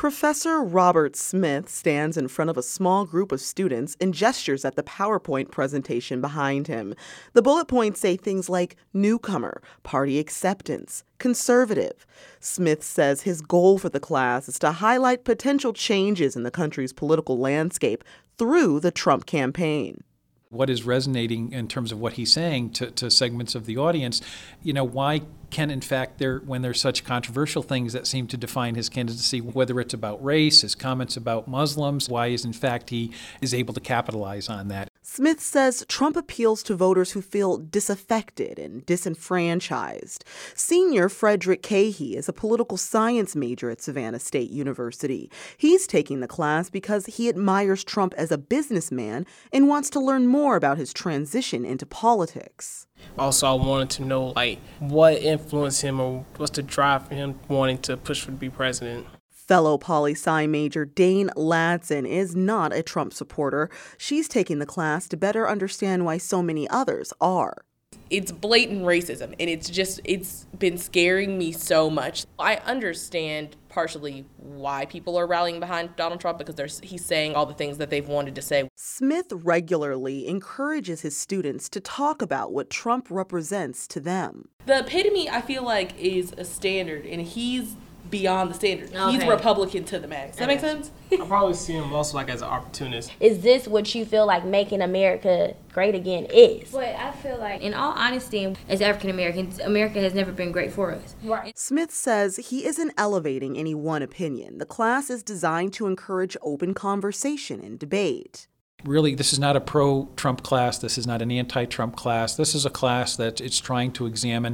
Professor Robert Smith stands in front of a small group of students and gestures at the PowerPoint presentation behind him. The bullet points say things like newcomer, party acceptance, conservative. Smith says his goal for the class is to highlight potential changes in the country's political landscape through the Trump campaign. What is resonating in terms of what he's saying to segments of the audience, why can, in fact, when there's such controversial things that seem to define his candidacy, whether it's about race, his comments about Muslims, why is, in fact, he is able to capitalize on that? Smith says Trump appeals to voters who feel disaffected and disenfranchised. Senior Frederick Cahey is a political science major at Savannah State University. He's taking the class because he admires Trump as a businessman and wants to learn more about his transition into politics. Also, I wanted to know, what influenced him or what's the drive for him wanting to push for to be president. Fellow poli-sci major Dane Ladson is not a Trump supporter. She's taking the class to better understand why so many others are. It's blatant racism, and it's been scaring me so much. I understand partially why people are rallying behind Donald Trump because he's saying all the things that they've wanted to say. Smith regularly encourages his students to talk about what Trump represents to them. The epitome, I feel like, is a standard, and he's beyond the standard. Okay. He's Republican to the max. Does that make sense? I probably see him also as an opportunist. Is this what you feel like making America great again is? But I feel like, in all honesty, as African Americans, America has never been great for us. Right. Smith says he isn't elevating any one opinion. The class is designed to encourage open conversation and debate. Really, this is not a pro-Trump class. This is not an anti-Trump class. This is a class that it's trying to examine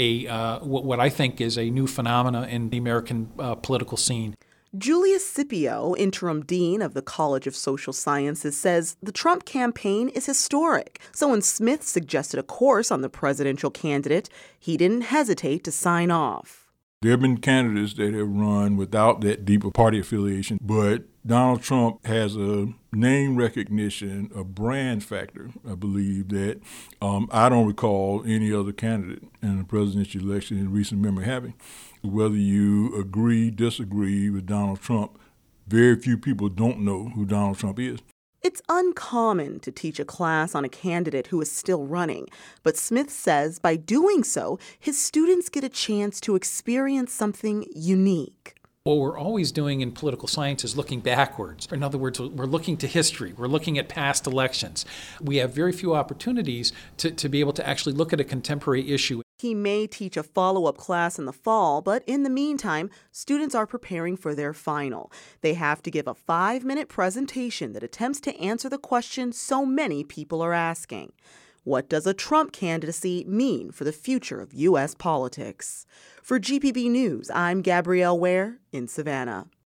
what I think is a new phenomena in the American political scene. Julia Scipio, interim dean of the College of Social Sciences, says the Trump campaign is historic. So when Smith suggested a course on the presidential candidate, he didn't hesitate to sign off. There have been candidates that have run without that deeper party affiliation, but Donald Trump has a name recognition, a brand factor, I believe, that I don't recall any other candidate in the presidential election in recent memory having. Whether you agree, disagree with Donald Trump, very few people don't know who Donald Trump is. It's uncommon to teach a class on a candidate who is still running, but Smith says by doing so, his students get a chance to experience something unique. What we're always doing in political science is looking backwards. In other words, we're looking to history. We're looking at past elections. We have very few opportunities to be able to actually look at a contemporary issue. He may teach a follow-up class in the fall, but in the meantime, students are preparing for their final. They have to give a 5-minute presentation that attempts to answer the question so many people are asking. What does a Trump candidacy mean for the future of U.S. politics? For GPB News, I'm Gabrielle Ware in Savannah.